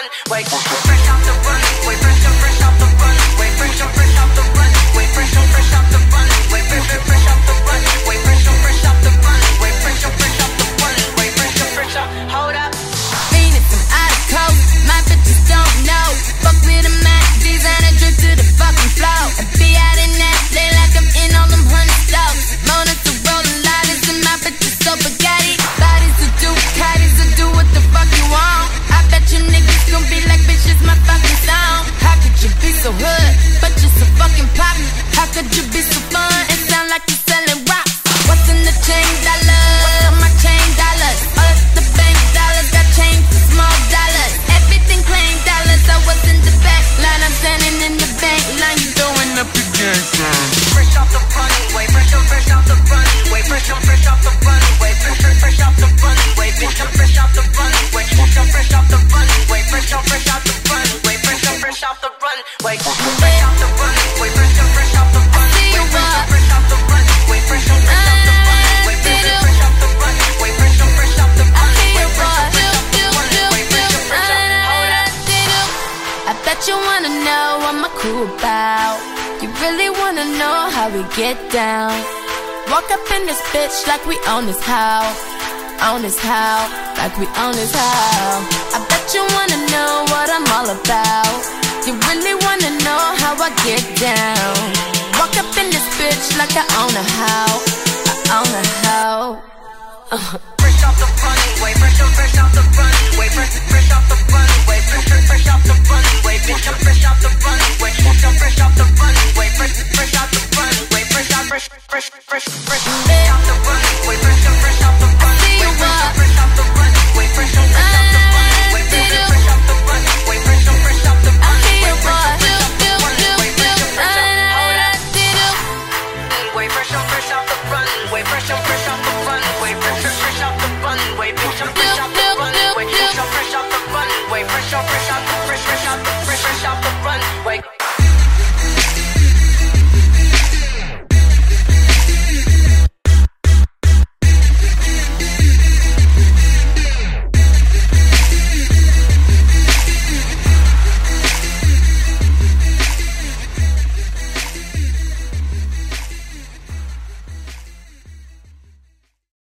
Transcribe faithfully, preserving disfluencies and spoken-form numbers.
runway. Fresh off the runway, fresh up, fresh off the runway, fresh up, fresh off the runway, fresh up, fresh off the runway, fresh up, fresh off the runway, fresh up, fresh off the runway, fresh up, fresh off the runway, fresh up, fresh up. Hold up. Phoenix, I'm out of coke. My bitches don't know. Fuck with a Mac, designer drip to the fucking flow. I be out in that play like I'm in all them hundred stokes. Mona to rolling lighters and my bitches so Bugatti. Bodies to do, caddies to do what the fuck you want. I bet you niggas gon' be like, bitch, it's my fucking song. How could you be so hood, but you're so fucking pop? How could you be so fun and sound like you're selling rocks? What's in the chain dollars? What's on my chain dollars? All of the bank dollars got changed to small dollars. Everything plain dollars. I was in the back line, I'm standing in the bank line. You throwing up your gang. Fresh off the runway, fresh up, fresh off the runway, fresh up, fresh off the runway, fresh up, fresh off the runway, fresh up, fresh off the runway, fresh up, fresh off the runway, fresh up, fresh off the runway, fresh up, fresh off the runway, fresh off the runway, fresh up, fresh off the runway, fresh up, fresh off the runway, fresh up, fresh off the runway, fresh up, fresh off the runway, fresh up, fresh off the runway, fresh up, fresh off the runway, fresh up, fresh off. Hold up. I bet you wanna know what my crew about. You really wanna know how we get down. Walk up in this bitch like we own this house. Own this house, like we own this house. I bet you wanna know what I'm all about. You really wanna know how I get down. Walk up in this bitch like I own a house. I own a house. Uh. Fresh off the runway, fresh up, fresh off the runway.